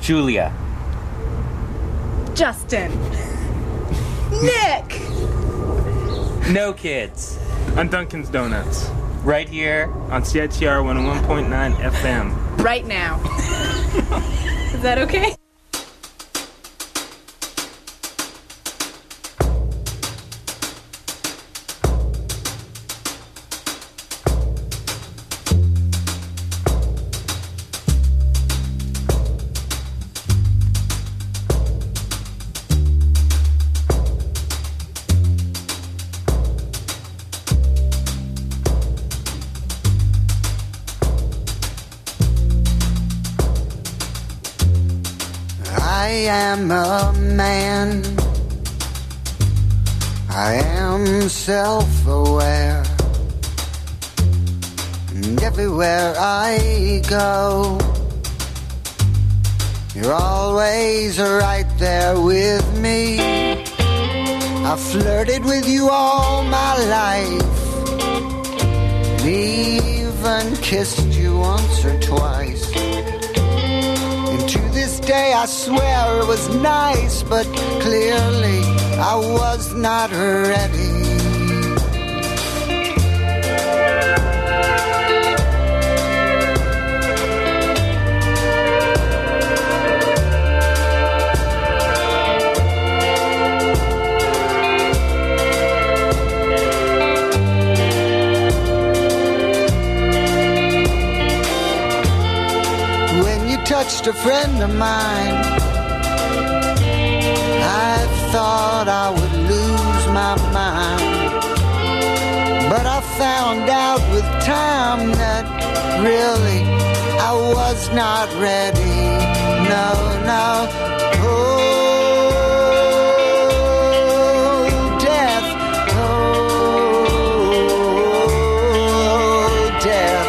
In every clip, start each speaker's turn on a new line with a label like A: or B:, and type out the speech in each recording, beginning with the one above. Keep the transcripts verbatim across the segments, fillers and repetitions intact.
A: Julia.
B: Justin. Nick.
A: No kids.
C: On Dunkin's Donuts.
A: Right here
C: on C I T R one oh one point nine F M.
B: Right now. Is that okay?
D: I am a man. I am self-aware. And everywhere I go, you're always right there with me. I flirted with you all my life, even kissed you once or twice. This day I swear it was nice, but clearly I was not ready. Touched a friend of mine, I thought I would lose my mind, but I found out with time that really I was not ready. No, no. Oh, death. Oh, death.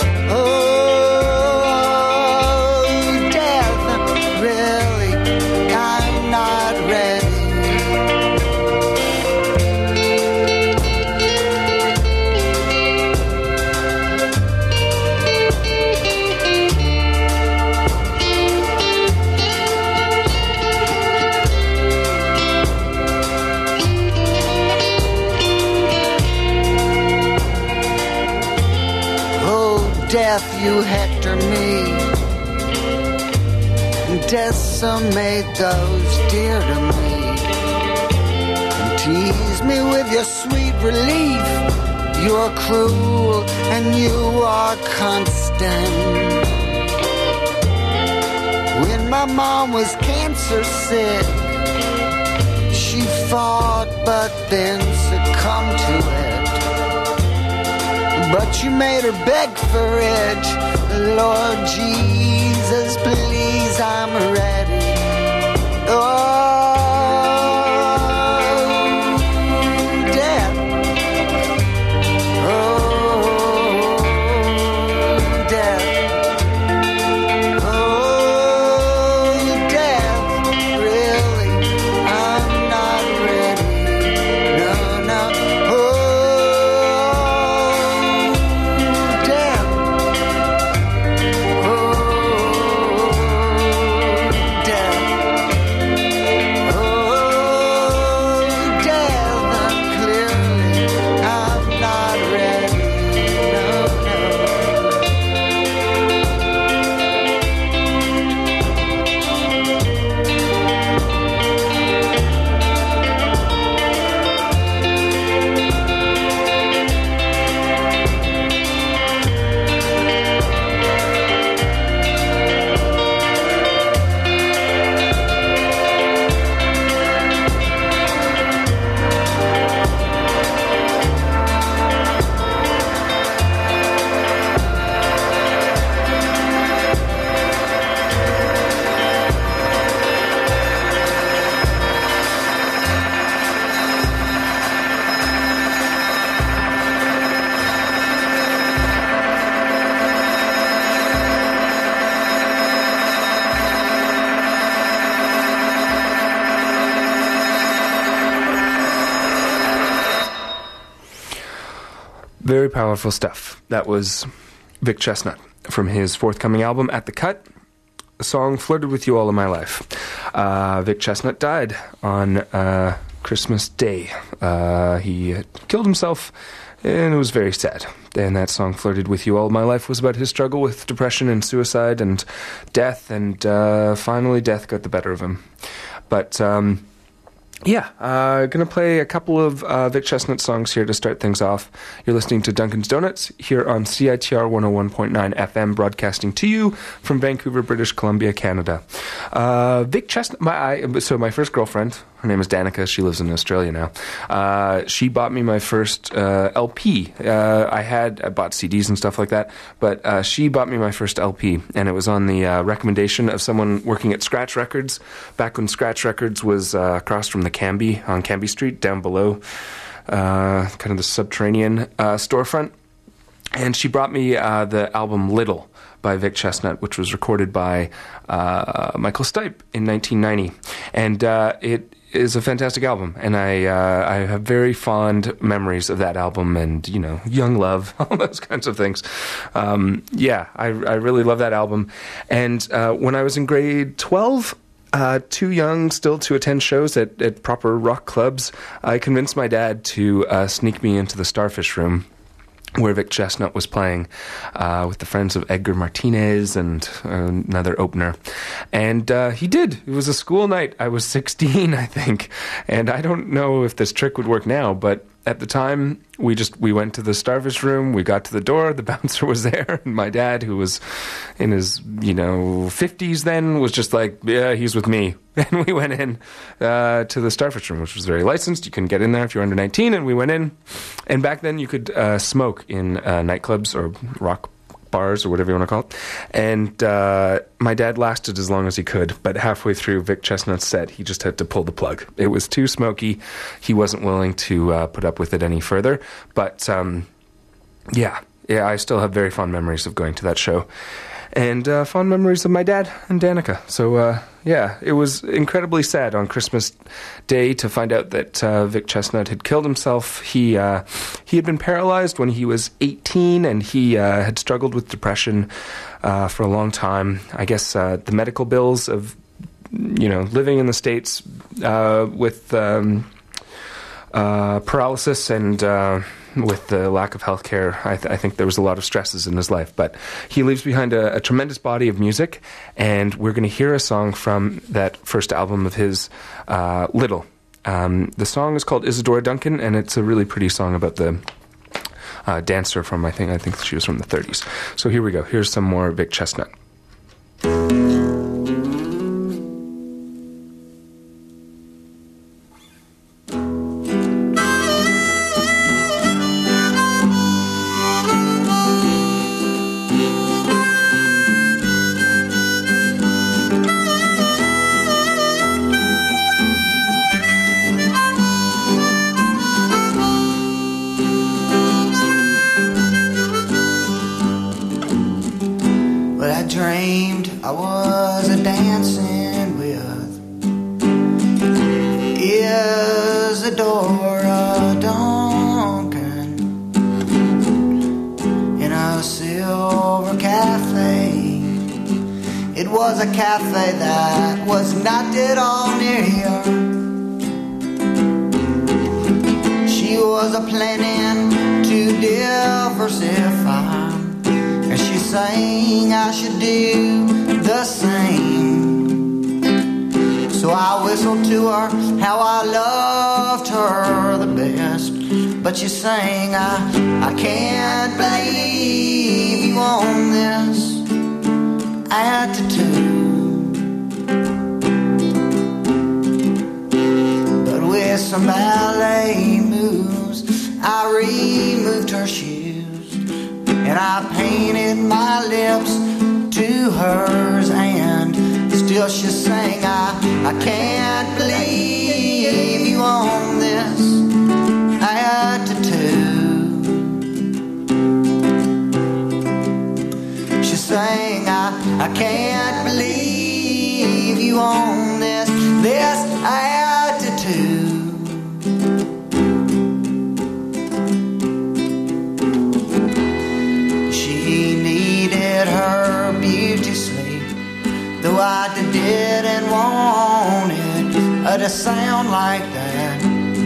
D: Death, you hector me, decimate those dear to me, and tease me with your sweet relief. You're cruel and you are constant. When my mom was cancer sick, she fought but then succumbed to it. But you made her beg for it. Lord Jesus, please, I'm ready. Oh, death. Oh, death. Oh, death. Really, I'm not ready. No, no. Oh,
E: Very powerful stuff. That was Vic Chestnut from his forthcoming album, At the Cut. the song Flirted With You All of My Life. Uh, Vic Chestnut died on uh, Christmas Day. Uh, he killed himself, and it was very sad. And that song, Flirted With You All of My Life, was about his struggle with depression and suicide and death, and uh, finally death got the better of him. But, um... Yeah, uh, going to play a couple of uh, Vic Chestnut songs here to start things off. You're listening to Duncan's Donuts here on C I T R one oh one point nine F M, broadcasting to you from Vancouver, British Columbia, Canada. Uh, Vic Chestnut, my, I, so my first girlfriend, her name is Danica, she lives in Australia now. Uh, she bought me my first uh, L P. Uh, I had, I bought C Ds and stuff like that, but uh, she bought me my first L P, and it was on the uh, recommendation of someone working at Scratch Records, back when Scratch Records was uh, across from the Cambie, on Cambie Street, down below, uh, kind of the subterranean uh, storefront. And she brought me uh, the album Little by Vic Chestnut, which was recorded by uh, Michael Stipe in nineteen ninety. And uh, it is a fantastic album, and I uh, I have very fond memories of that album, and, you know, young love, all those kinds of things. Um, yeah, I, I really love that album. And uh, when I was in grade twelve, Uh, too young still to attend shows at, at proper rock clubs, I convinced my dad to uh, sneak me into the Starfish Room, where Vic Chestnut was playing uh, with the friends of Edgar Martinez and uh, another opener. And uh, he did. It was a school night. I was sixteen, I think. And I don't know if this trick would work now, but at the time, we just we went to the Starfish Room, we got to the door, the bouncer was there, and my dad, who was in his, you know, fifties then, was just like, yeah, he's with me. And we went in uh, to the Starfish Room, which was very licensed. You couldn't get in there if you were under nineteen, and we went in. And back then, you could uh, smoke in uh, nightclubs or rock bars or whatever you want to call it. And uh, my dad lasted as long as he could, but halfway through Vic Chestnut's set, he just had to pull the plug. It was too smoky. He wasn't willing to uh, put up with it any further. But um, yeah, yeah, I still have very fond memories of going to that show. And uh, fond memories of my dad and Danica. So, uh, yeah, it was incredibly sad on Christmas Day to find out that uh, Vic Chestnut had killed himself. He uh, he had been paralyzed when he was eighteen, and he uh, had struggled with depression uh, for a long time. I guess uh, the medical bills of, you know, living in the States uh, with um, uh, paralysis and Uh, with the lack of health care, I, th- I think there was a lot of stresses in his life. But he leaves behind a, a tremendous body of music, and we're going to hear a song from that first album of his, uh, Little. Um, the song is called Isadora Duncan, and it's a really pretty song about the uh, dancer from, I think, I think she was from the thirties. So here we go. Here's some more Vic Chestnut.
D: But you sang, I, I can't believe you own this attitude. But with some ballet moves, I removed her shoes, and I painted my lips to hers, and still she sang, I, I can't believe you own this attitude. She sang, I, I can't believe you own this, this attitude. She needed her beauty sleep, though I didn't want it to sound like that.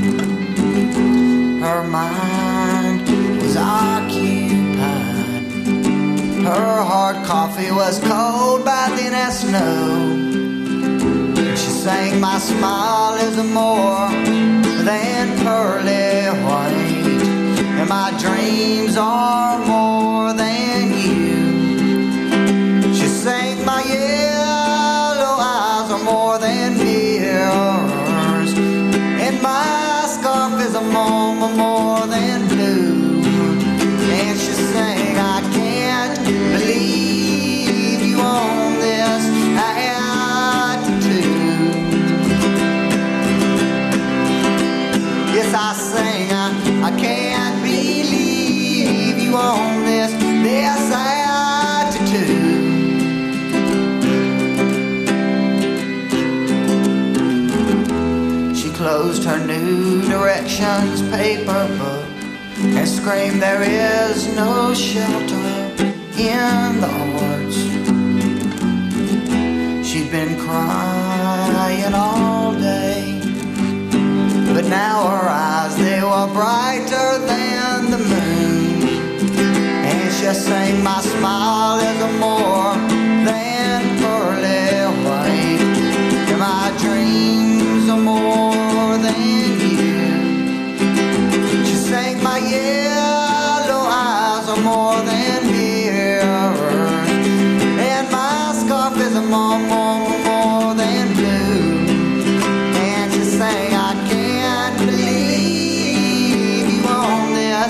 D: Her mind was occupied. Her hard coffee was cold by then as snow. She sang, my smile is more than pearly white, and my dreams are more than you. She sang, my yellow eyes are more than mirrors, and my scarf is a more, more than blue. And she sang, I can't believe you own this attitude. Yes, I sang, I, I can't believe you own this, this attitude. She closed her New Directions paper book and screamed, there is no shelter in the arts. She'd been crying all day, but now her eyes, they were brighter than the moon. And she sang, my smile is a more than pearly white, and my dreams are more than you. She sang, my yellow eyes are more than mirrors, and my scarf is a more, more, more than blue. And she sang, I can't believe you own this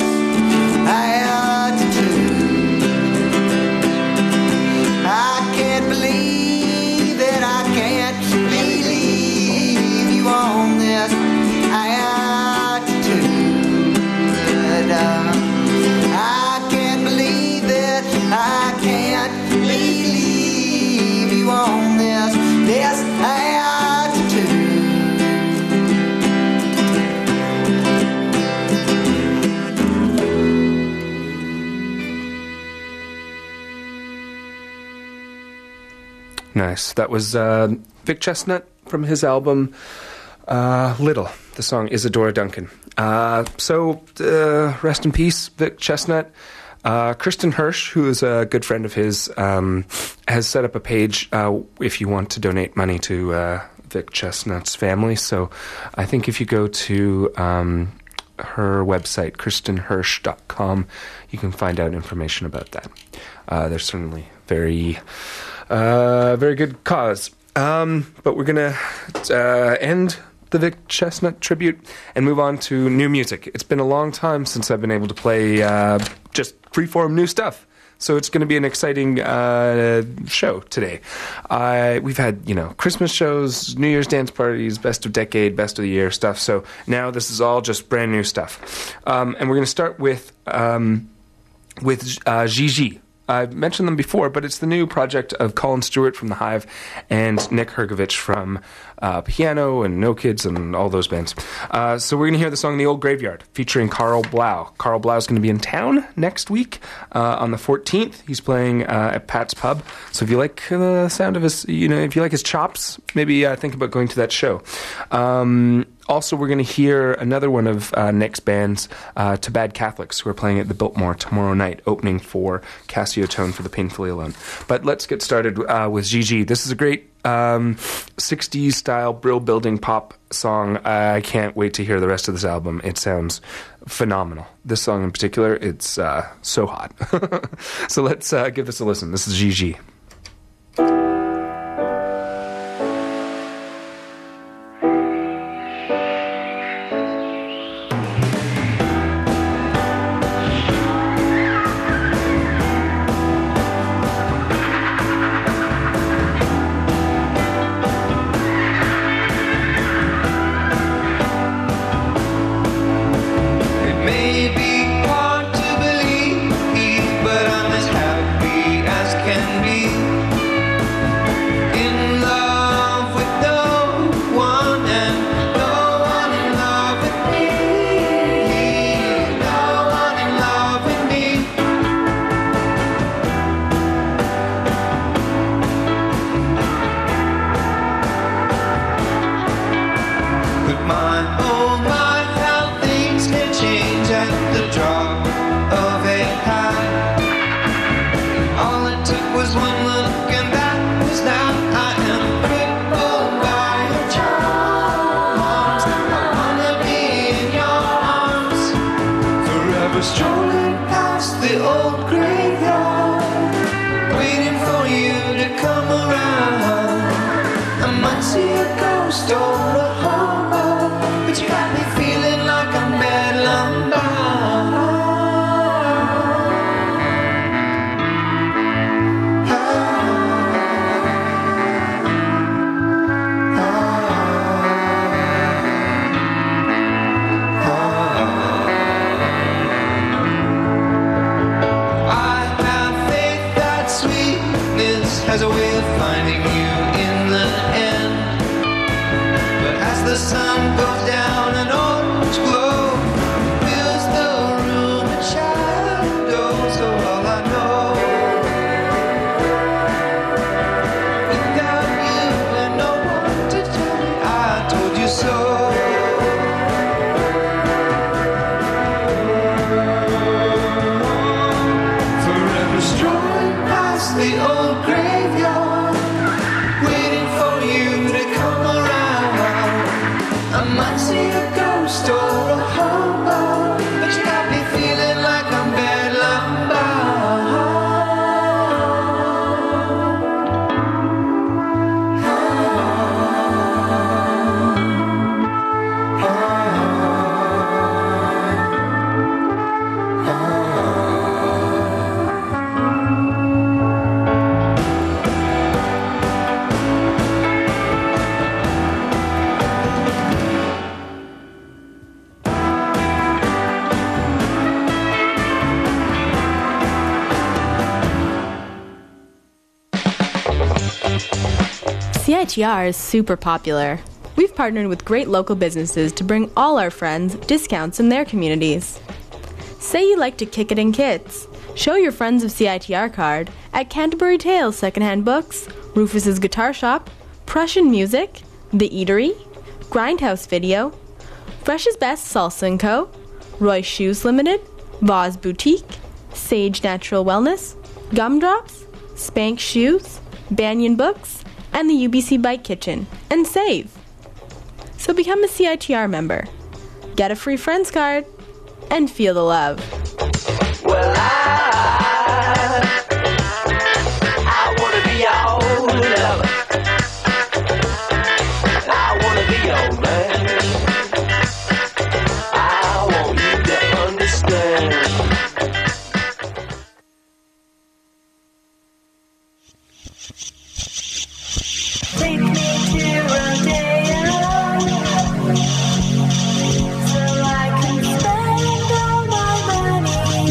D: attitude. I can't believe it, I can't believe you own this attitude. I can't believe it, I can't believe you own this, this attitude.
E: Nice. That was uh, Vic Chestnut from his album uh, Little. The song Isadora Duncan. Uh, so, uh, rest in peace, Vic Chestnut. Uh, Kristen Hirsch, who is a good friend of his, um, has set up a page uh, if you want to donate money to uh, Vic Chestnut's family. So I think if you go to um, her website, kristen hirsch dot com, you can find out information about that. Uh, there's certainly very, uh, very good cause. Um, but we're going to uh, end the Vic Chestnut tribute and move on to new music. It's been a long time since I've been able to play uh, just freeform new stuff. So it's going to be an exciting uh, show today. Uh, we've had, you know, Christmas shows, New Year's dance parties, best of decade, best of the year stuff. So now this is all just brand new stuff. Um, and we're going to start with um, with uh, Gigi. I've mentioned them before, but it's the new project of Colin Stewart from The Hive and Nick Hergovich from uh, Piano and No Kids and all those bands. Uh, so we're going to hear the song The Old Graveyard featuring Carl Blau. Carl Blau is going to be in town next week uh, on the fourteenth. He's playing uh, at Pat's Pub. So if you like the sound of his, you know, if you like his chops, maybe uh, think about going to that show. Um... Also, we're going to hear another one of uh, Nick's bands, uh, To Bad Catholics, who are playing at the Biltmore tomorrow night, opening for Cassio Tone for the Painfully Alone. But let's get started uh, with Gigi. This is a great um, sixties-style brill-building pop song. I can't wait to hear the rest of this album. It sounds phenomenal. This song in particular, it's uh, so hot. So let's uh, give this a listen. This is Gigi.
F: has a way of finding you in the end. But as the sun goes down, an orange glow fills the room in shadows. So all I know, without you and no one to tell me I told you so. The old graveyard, waiting for you to come around. I might see a ghost or a hobo, but you got me feeling like I'm bedlam bound.
B: C I T R is super popular. We've partnered with great local businesses to bring all our friends discounts in their communities. Say you like to kick it in kits. Show your friends of C I T R card at Canterbury Tales Secondhand Books, Rufus's Guitar Shop, Prussian Music, The Eatery, Grindhouse Video, Fresh's Best Salsa and Co., Roy's Shoes Limited, Voz Boutique, Sage Natural Wellness, Gumdrops, Spank Shoes, Banyan Books, and the U B C Bike Kitchen, and save. So become a C I T R member, get a free friends card, and feel the love.
F: Well, I, I wanna be your lover. I wanna be your man. I want you to understand.
G: Take me to Rodeo, so I can spend all my money.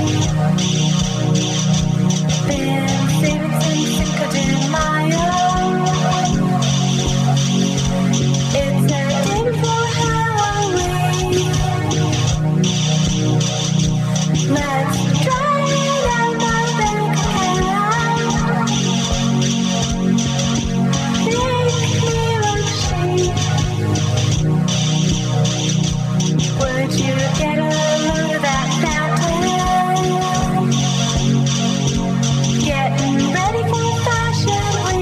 G: Been saving since Cinco de Mayo. It's a day before Halloween. Let's try it out my bank account. Would you get a load of that fountain? Getting ready for Fashion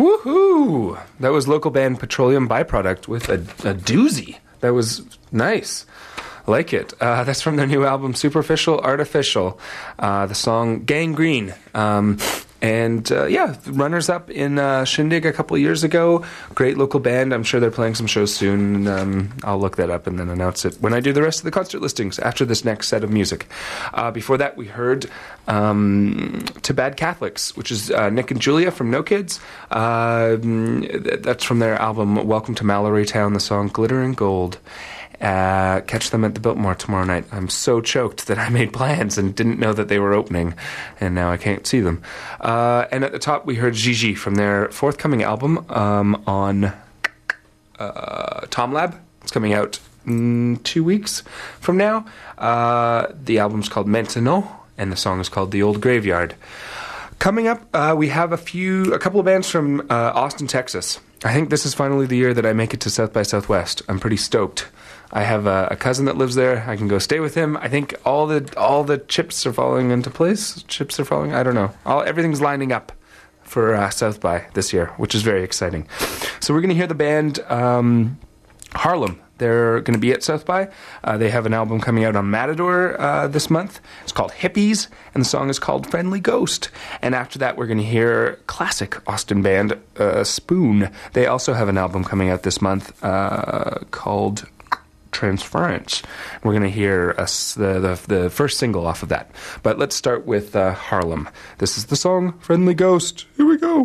E: Woohoo! That was local band Petroleum Byproduct with a, a doozy. That was nice. Like it. Uh, that's from their new album, Superficial Artificial. Uh, the song Gangrene. Um, and uh, yeah, runners up in uh, Shindig a couple of years ago. Great local band. I'm sure they're playing some shows soon. Um, I'll look that up and then announce it when I do the rest of the concert listings after this next set of music. Uh, before that, we heard um, To Bad Catholics, which is uh, Nick and Julia from No Kids. Uh, that's from their album Welcome to Mallory Town, the song Glitter and Gold. Uh, catch them at the Biltmore tomorrow night. I'm so choked that I made plans and didn't know that they were opening, and now I can't see them. Uh, and at the top, we heard Gigi from their forthcoming album um, on uh, Tom Lab. It's coming out in two weeks from now. Uh, the album's called Maintenant, and the song is called The Old Graveyard. Coming up, uh, we have a few, a couple of bands from uh, Austin, Texas. I think this is finally the year that I make it to South by Southwest. I'm pretty stoked. I have a, a cousin that lives there. I can go stay with him. I think all the all the chips are falling into place. Chips are falling. I don't know. All everything's lining up for uh, South by this year, which is very exciting. So we're going to hear the band um, Harlem. They're going to be at South by. Uh, they have an album coming out on Matador uh, this month. It's called Hippies, and the song is called Friendly Ghost. And after that, we're going to hear classic Austin band uh, Spoon. They also have an album coming out this month uh, called Transference. We're going to hear us the, the the first single off of that. But let's start with uh, Harlem. This is the song Friendly Ghost. Here we go.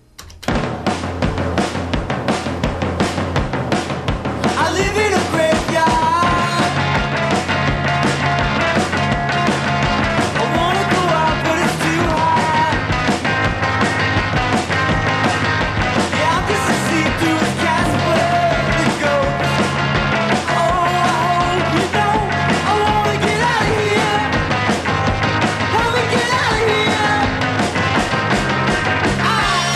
F: I live in a graveyard. I wanna go out, but it's too hot. Yeah, I'm just a see-through Casper the ghost. Oh, you know, I wanna get out of here. Wanna get out of here. I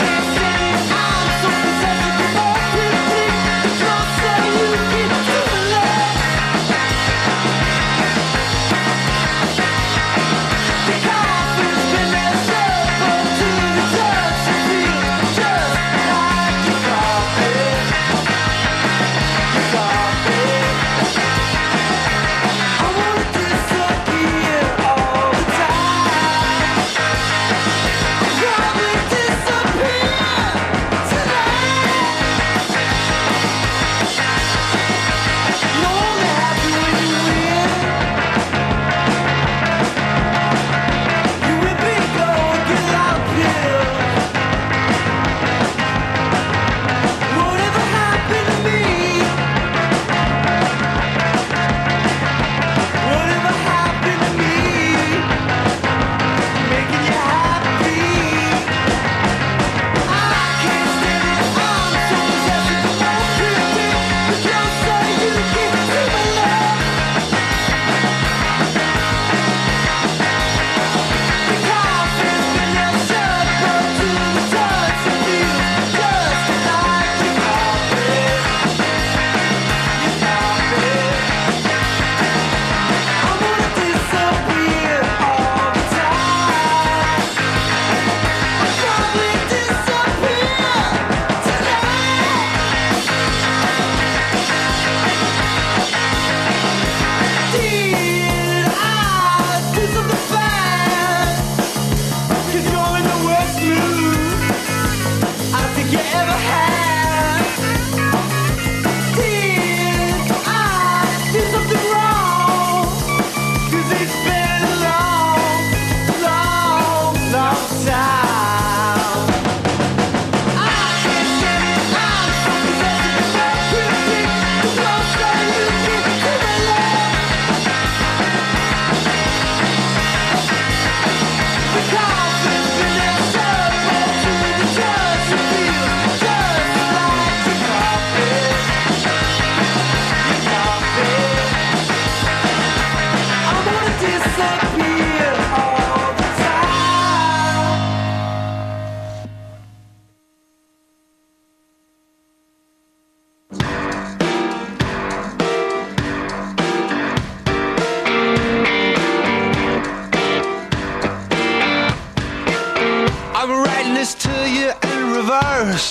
F: I'm writing this to you in reverse.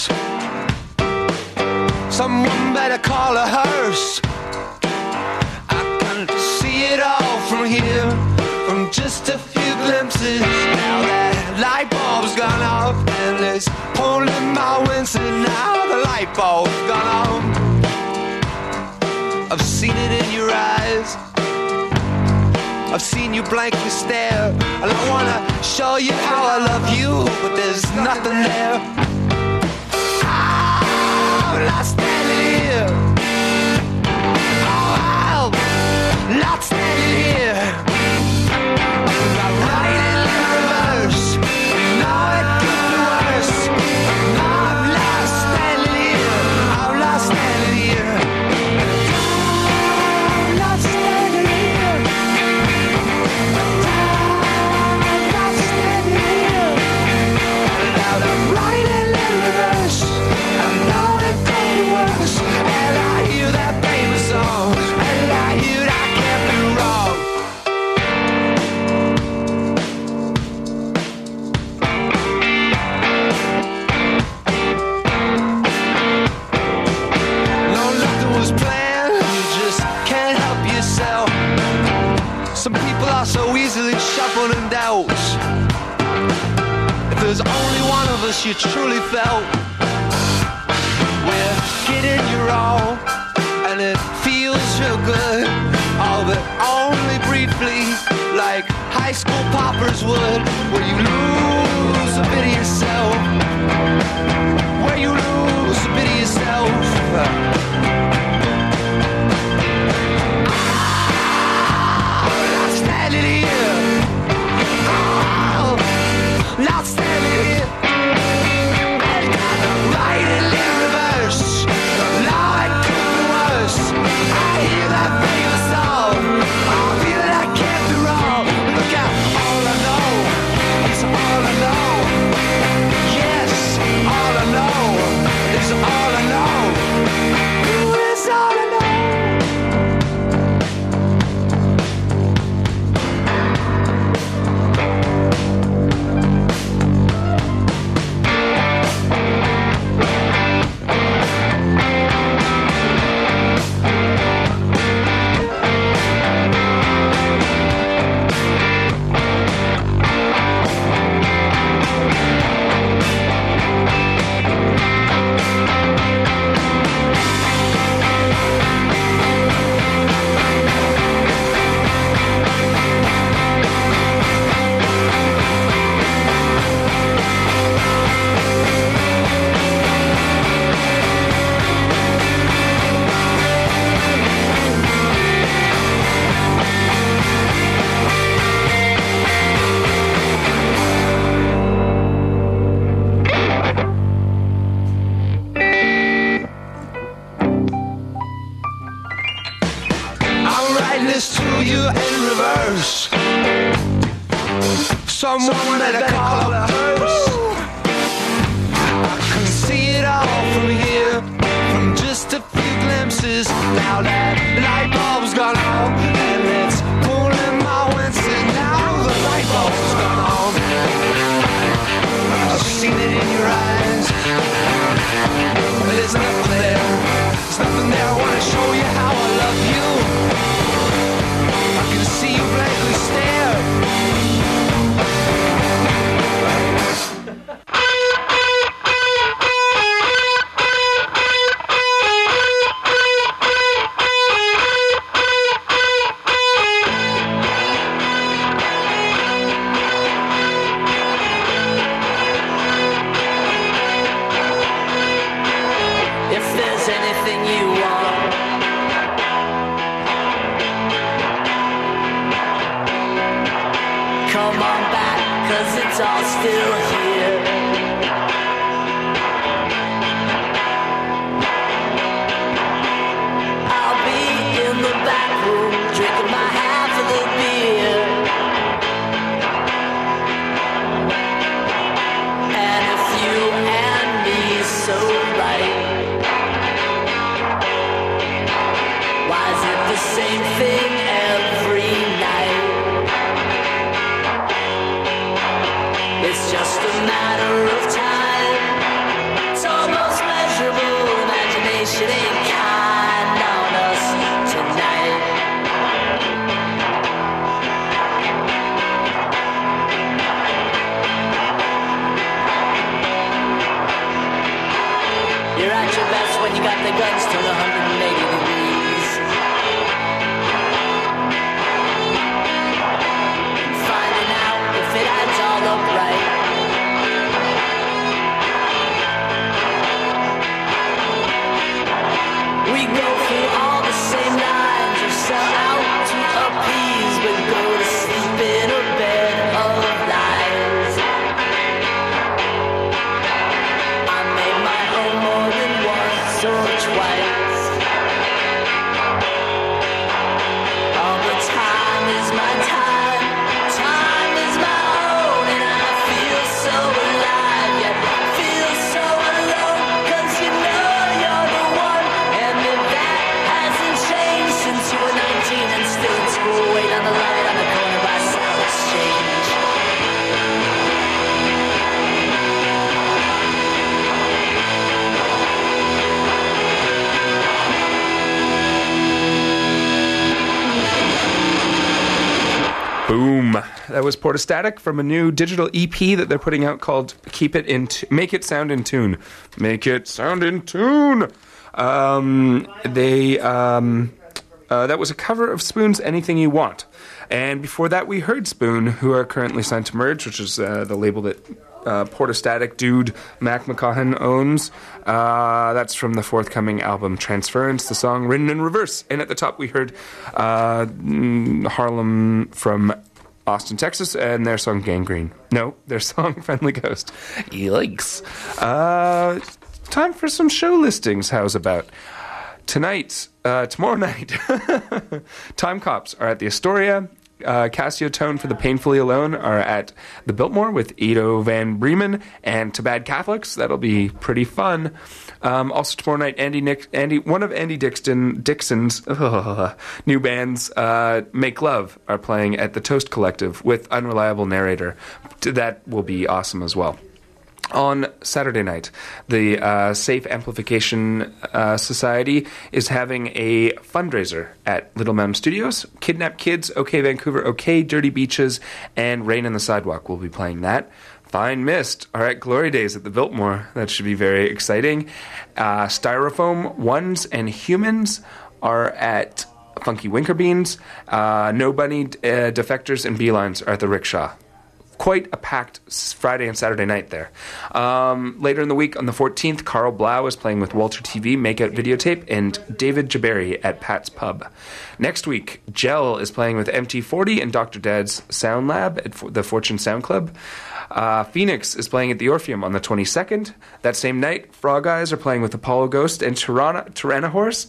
F: Someone better call a hearse. I can see it all from here, from just a few glimpses. Now that light bulb's gone off and it's pulling my Winston. Now the light bulb's gone off. I've seen it in your eyes, I've seen you blankly stare, and I wanna show you how I love you, but there's nothing there. I'm not standing here. Oh, I'm not standing here. I'm riding in reverse. No, it could be worse. No, I'm not standing here. I'm not standing here. I'm not standing here. I'm not standing here. And I'm riding in reverse. I know it could be worse. And I hear that famous song. And I hear I can't be wrong. No, nothing was planned. You just can't help yourself. Some people are so easily shuffled in doubts. If there's only one of us you truly felt, we're getting you all, and it feels real good. All but only briefly, like high school poppers would, where you lose a bit of yourself. Where you lose a bit of yourself. I'm not standing here. Oh, not standing here. And I'm riding in reverse. Now it could be worse. I hear that famous song. I feel that I can't be wrong. Look out, all I know. It's all I know. Yes, all I know. It's all I know. Ooh, it's all I know. I'm writing this to you in reverse. Someone better call a hearse. I can see it all from here, from just a few glimpses. Now that light bulb's gone on, and it's pulling my Winston. Now the light bulb's gone on. I've seen it in your eyes. There's nothing there. There's nothing there. I wanna show you how I love you. I can see you blankly stare.
H: If there's anything you want, come on back, 'cause it's all still here. I'll be in the back room, drinking my half of the beer. And if you and me so right, why is it the same thing every night? It's just a matter of time. It's almost measurable. Imagination ain't kind on us tonight. You're at your best when you got the guns to one hundred eighty degrees. Finding out if it adds all up right. We go through all the same lines, or sell out to appease, but go to sleep in a bed of lies. I made my home more than once or twice. All the time is my time, time is my own, and I feel so alive, yet feel so alone, 'cause you know you're the one, and if that hasn't changed since you were nineteen and still in school, wait on the light on the corner by South Exchange.
E: Boom. That was Portastatic from a new digital E P that they're putting out called Keep It in T- Make It Sound in Tune. Make It Sound in Tune. Um, they um, uh, that was a cover of Spoon's Anything You Want. And before that we heard Spoon, who are currently signed to Merge, which is uh, the label that uh, Portastatic dude Mac McCaughan owns. Uh, that's from the forthcoming album Transference, the song Written in Reverse. And at the top we heard uh, mm, Harlem from Austin, Texas, and their song Gangrene. No, their song Friendly Ghost. Yikes. Uh, time for some show listings. How's about? Tonight, uh, tomorrow night, Time Cops are at the Astoria. Uh, Cassio Tone for the Painfully Alone are at the Biltmore with Edo Van Bremen and To Bad Catholics. That'll be pretty fun. Um, also tomorrow night, Andy Nick, Andy, one of Andy Dixon, Dixon's uh, new bands, uh, Make Love, are playing at the Toast Collective with Unreliable Narrator. That will be awesome as well. On Saturday night, the uh, Safe Amplification uh, Society is having a fundraiser at Little Mountain Studios. Kidnap Kids, OK Vancouver, OK Dirty Beaches, and Rain on the Sidewalk will be playing that. Fine Mist are at Glory Days at the Biltmore. That should be very exciting. Uh, Styrofoam, Ones, and Humans are at Funky Winkerbeans. Uh, No Bunny, uh, Defectors, and Beelines are at the Rickshaw. Quite a packed Friday and Saturday night there. Um, later in the week, on the fourteenth, Carl Blau is playing with Walter T V, Makeout Videotape, and David Jabari at Pat's Pub. Next week, Gel is playing with M T forty and Doctor Dad's Sound Lab at the Fortune Sound Club. Uh, Phoenix is playing at the Orpheum on the twenty-second. That same night, Frog Eyes are playing with Apollo Ghost and Tyranna, Tyrannahorse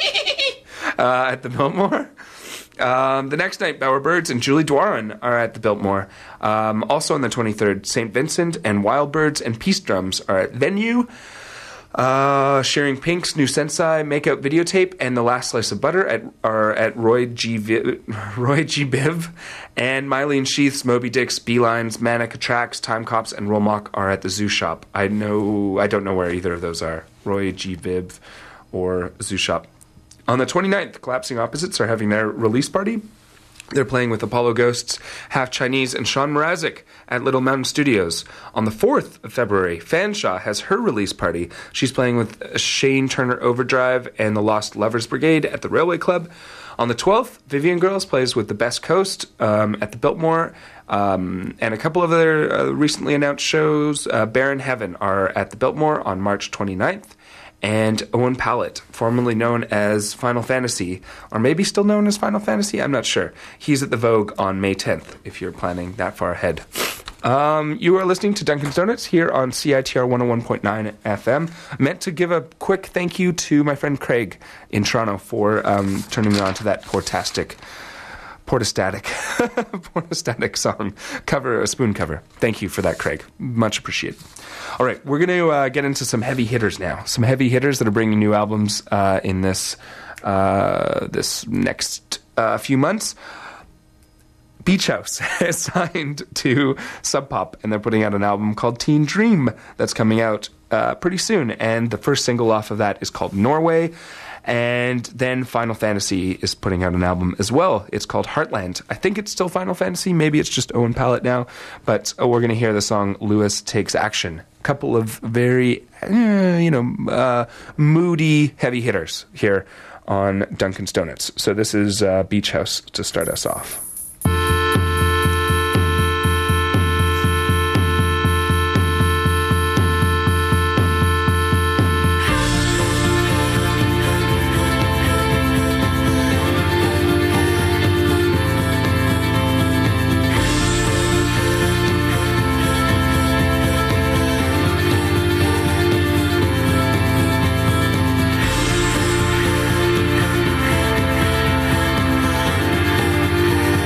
E: uh, at the Biltmore. Um, the next night, Bowerbirds and Julie Dwaran are at the Biltmore. Um, also on the twenty-third, Saint Vincent and Wildbirds and Peace Drums are at Venue. Uh, Sharing Pink's New Sensei Makeout Videotape and The Last Slice of Butter at, are at Roy G. Vi- Roy G. Biv. And Mylene Sheath's, Moby Dick's, Beelines, Manica Tracks, Time Cops, and Rolmock are at the Zoo Shop. I know I don't know where either of those are. Roy G. Biv or Zoo Shop. On the twenty-ninth, Collapsing Opposites are having their release party. They're playing with Apollo Ghosts, Half Chinese, and Sean Mrazek at Little Mountain Studios. On the fourth of February, Fanshawe has her release party. She's playing with Shane Turner Overdrive and the Lost Lovers Brigade at the Railway Club. On the twelfth, Vivian Girls plays with the Best Coast um, at the Biltmore. Um, and a couple of other uh, recently announced shows, uh, Barren Heaven, are at the Biltmore on March twenty-ninth. And Owen Pallett, formerly known as Final Fantasy, or maybe still known as Final Fantasy, I'm not sure. He's at the Vogue on May tenth, if you're planning that far ahead. Um, you are listening to Dunkin's Donuts here on C I T R one oh one point nine F M. Meant to give a quick thank you to my friend Craig in Toronto for um, turning me on to that portastic, portastatic, portastatic song cover, a Spoon cover. Thank you for that, Craig. Much appreciated. All right, we're going to uh, get into some heavy hitters now. Some heavy hitters that are bringing new albums uh, in this uh, this next uh, few months. Beach House is signed to Sub Pop, and they're putting out an album called Teen Dream that's coming out uh, pretty soon. And the first single off of that is called Norway. And then Final Fantasy is putting out an album as well. It's called Heartland. I think it's still Final Fantasy. Maybe it's just Owen Pallet now. But uh, we're going to hear the song Lewis Takes Action. A couple of very, eh, you know, uh, moody heavy hitters here on Duncan's Donuts. So this is uh, Beach House to start us off.
F: Thank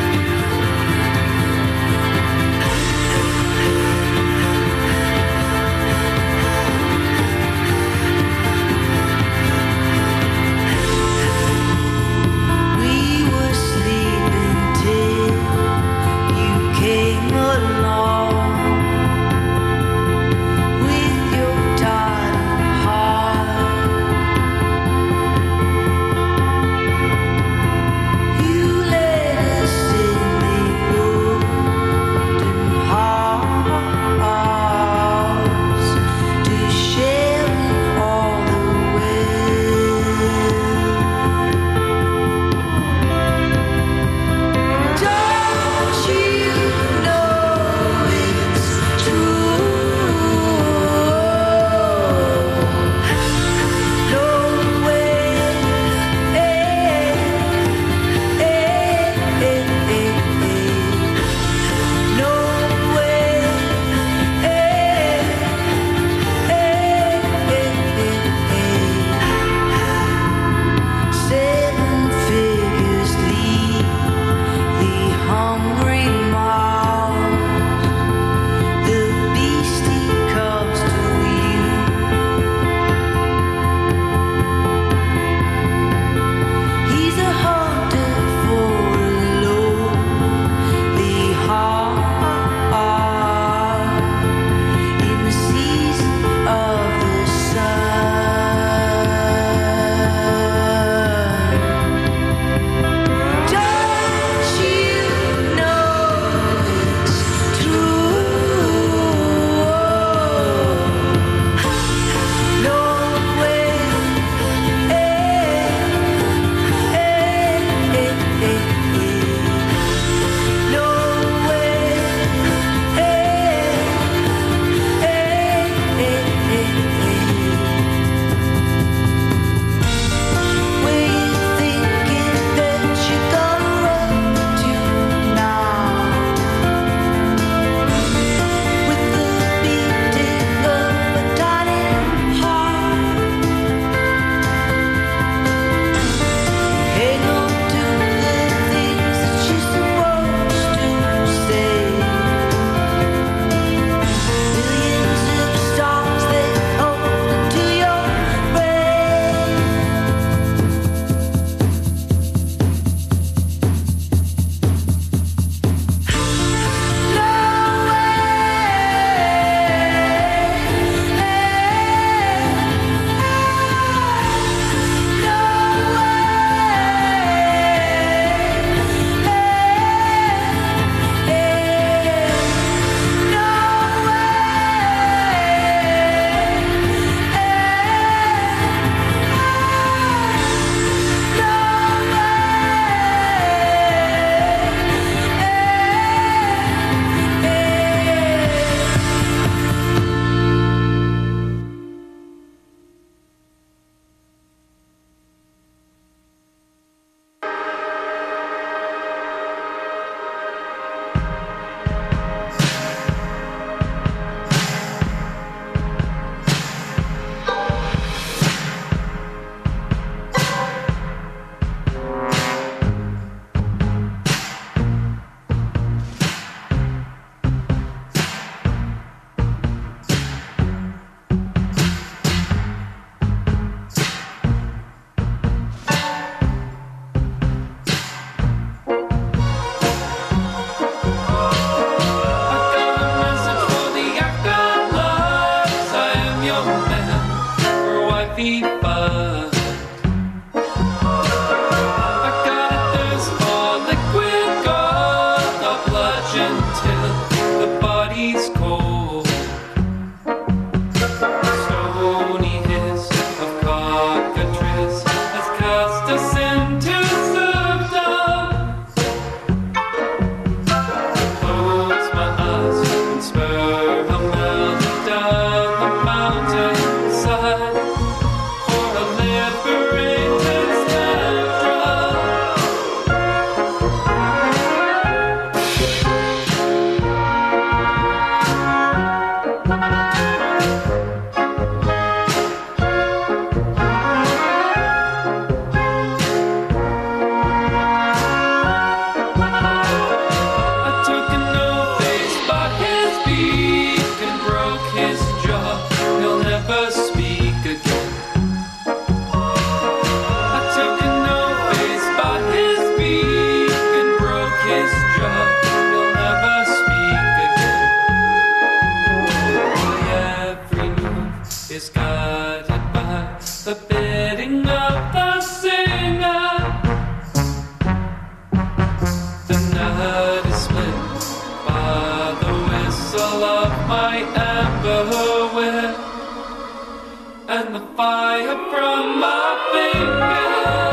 E: all of my amber wit and the fire from my fingers.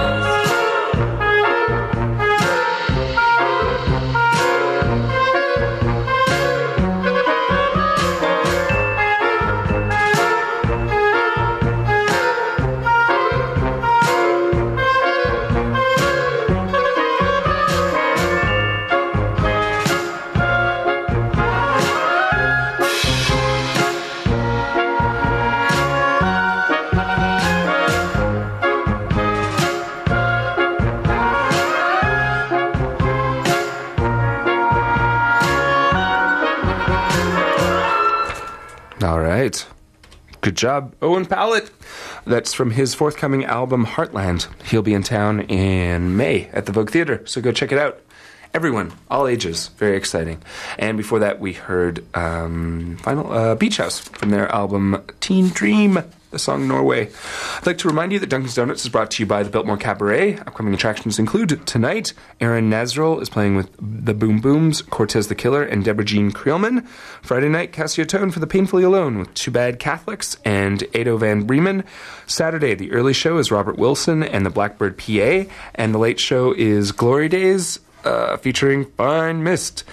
E: All right. Good job, Owen Pallett. That's from his forthcoming album, Heartland. He'll be in town in May at the Vogue Theatre, so go check it out. Everyone, all ages, very exciting. And before that, we heard um, final uh, Beach House from their album Teen Dream, the song Norway. I'd like to remind you that Dunkin's Donuts is brought to you by the Biltmore Cabaret. Upcoming attractions include tonight, Aaron Nazrel is playing with the Boom Booms, Cortez the Killer, and Deborah Jean Creelman. Friday night, Cassio Tone for the Painfully Alone with Two Bad Catholics and Ado Van Bremen. Saturday, the early show is Robert Wilson and the Blackbird P A, and the late show is Glory Days, uh, featuring Fine Mist.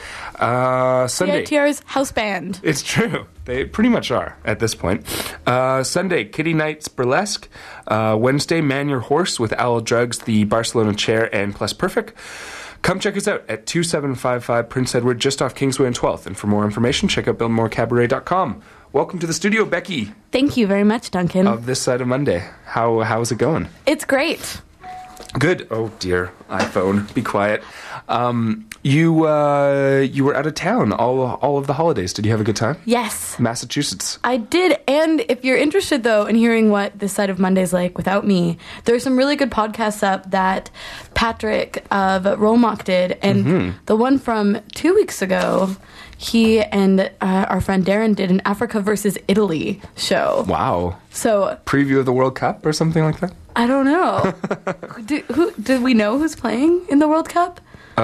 E: Uh, Sunday.
B: C I T R's house band.
E: It's true. They pretty much are at this point. Uh, Sunday, Kitty Knights Burlesque. Uh, Wednesday, Man Your Horse with Owl Drugs, the Barcelona Chair, and Plus Perfect. Come check us out at two seven five five Prince Edward, just off Kingsway and twelfth. And for more information, check out biltmore cabaret dot com. Welcome to the studio, Becky.
B: Thank you very much, Duncan.
E: Of this side of Monday. How How's it going?
B: It's great.
E: Good. Oh dear, iPhone, be quiet. Um, you uh, you were out of town all all of the holidays. Did you have a good time?
B: Yes.
E: Massachusetts.
B: I did, and if you're interested, though, in hearing what this side of Monday's like without me, there's some really good podcasts up that Patrick of Rollmock did, and
E: Mm-hmm.
B: the one from two weeks ago, he and uh, our friend Darren did an Africa versus Italy show.
E: Wow.
B: So
E: Preview of the World Cup or something like that?
B: I don't know. do, who, did we know who's playing in the World Cup?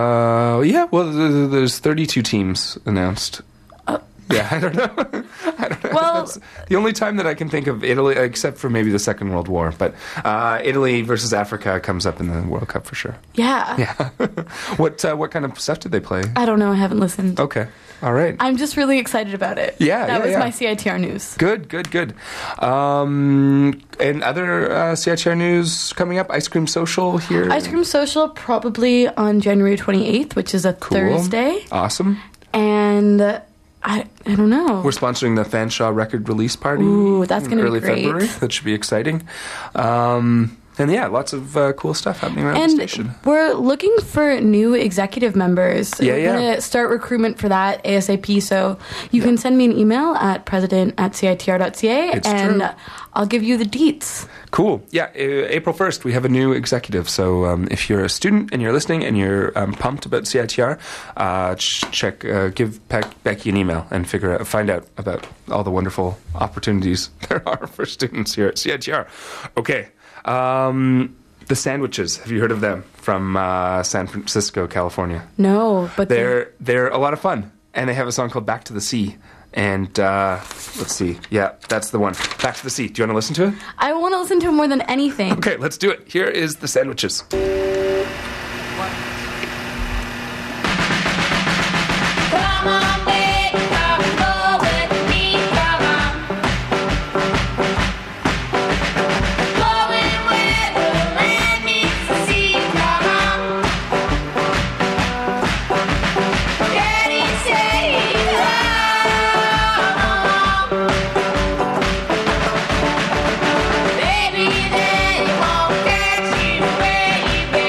E: Uh, yeah. Well, th- th- there's thirty-two teams announced.
B: Uh,
E: yeah, I don't know. I don't know.
B: Well-
E: That's the only time that I can think of Italy, except for maybe the Second World War. But uh, Italy versus Africa comes up in the World Cup for sure.
B: Yeah.
E: Yeah. what uh, what kind of stuff did they play?
B: I don't know. I haven't listened.
E: Okay. All right.
B: I'm just really excited about it.
E: Yeah,
B: That
E: yeah,
B: was
E: yeah.
B: my C I T R news.
E: Good, good, good. Um, and other uh, C I T R news coming up. Ice Cream Social here.
B: Ice Cream Social probably on January twenty-eighth, which is a
E: Cool.
B: Thursday.
E: Awesome.
B: And uh, I I don't know.
E: We're sponsoring the Fanshawe record release party.
B: Ooh, that's
E: in
B: gonna be
E: early
B: great.
E: February. That should be exciting. Um, and yeah, lots of uh, cool stuff happening around the
B: And
E: station.
B: we're looking for new executive members.
E: Yeah,
B: we're
E: yeah.
B: going to start recruitment for that ASAP. So you can send me an email at president at C I T R dot C A
E: It's
B: and
E: true.
B: I'll give you the deets.
E: Cool. Yeah, uh, April first, we have a new executive. So um, if you're a student and you're listening and you're um, pumped about C I T R, uh, ch- check, uh, give Pe- Becky an email and figure out, find out about all the wonderful opportunities there are for students here at C I T R. Okay. Um, the Sandwiches. Have you heard of them from uh, San Francisco, California?
B: No, but
E: They're they're a lot of fun, and they have a song called "Back to the Sea." And uh, let's see, yeah, that's the one. "Back to the Sea." Do you want to listen to it?
B: I want to listen to it more than anything.
E: Okay, let's do it. Here is the Sandwiches.
H: Come on, babe, come go with me, come on. Going where the land meets the sea, come on. Daddy said, oh, baby, they won't catch you, baby.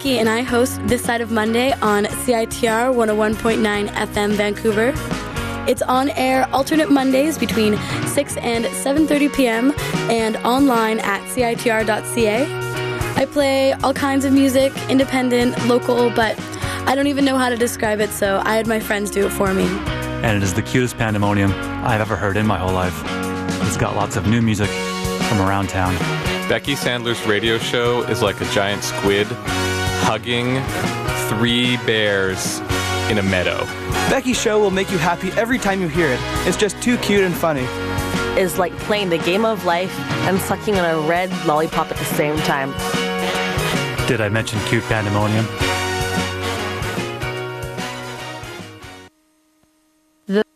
I: Becky and I host This Side of Monday on C I T R one oh one point nine F M Vancouver. It's on air alternate Mondays between six and seven thirty p.m. and online at C I T R dot C A. I play all kinds of music, independent, local, but I don't even know how to describe it, so I had my friends do it for me.
J: And it is the cutest pandemonium I've ever heard in my whole life. It's got lots of new music from around town.
K: Becky Sandler's radio show is like a giant squid hugging three bears in a meadow.
L: Becky's show will make you happy every time you hear it. It's just too cute and funny.
M: Is like playing the game of life and sucking on a red lollipop at the same time.
J: Did I mention cute pandemonium?
G: The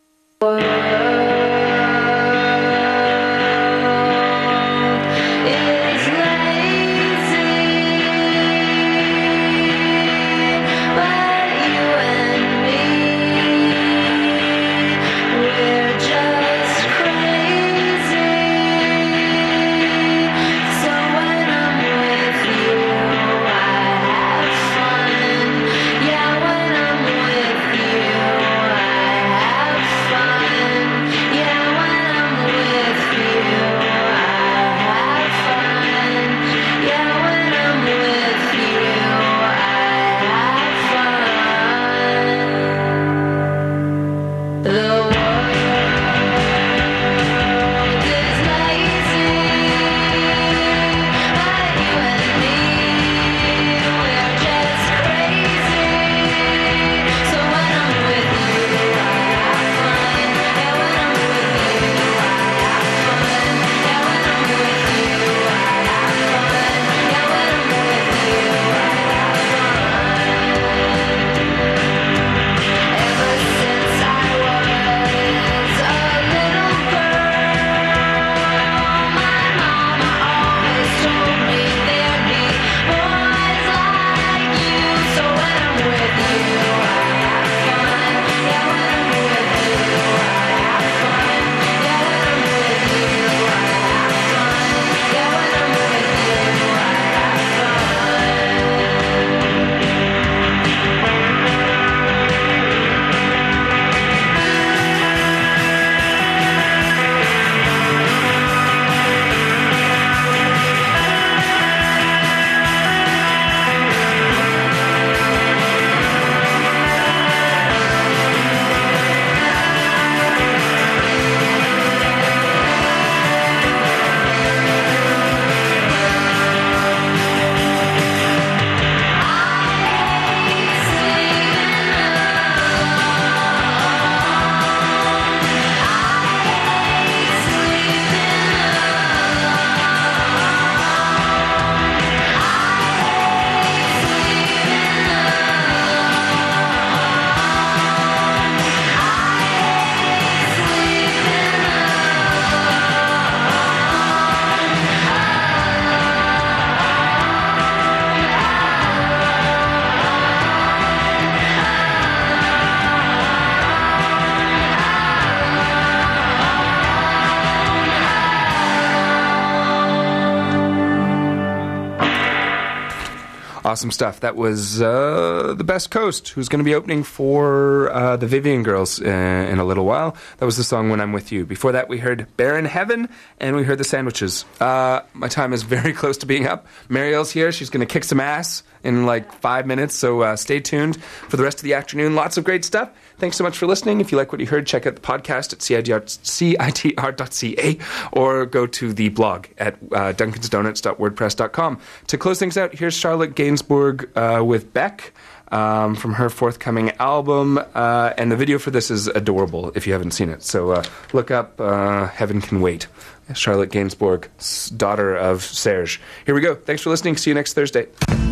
E: Awesome stuff. That was uh, The Best Coast, who's going to be opening for uh, the Vivian Girls uh, in a little while. That was the song When I'm With You. Before that, we heard Barren Heaven, and we heard The Sandwiches. Uh, my time is very close to being up. Marielle's here. She's going to kick some ass in like five minutes, so uh, stay tuned for the rest of the afternoon. Lots of great stuff. Thanks so much for listening. If you like what you heard, check out the podcast at C I T R dot C A or go to the blog at uh, duncans donuts dot wordpress dot com. To close things out, here's Charlotte Gainsbourg uh, with Beck um, from her forthcoming album. Uh, and the video for this is adorable if you haven't seen it. So uh, look up uh, Heaven Can Wait. Charlotte Gainsbourg, daughter of Serge. Here we go. Thanks for listening. See you next Thursday.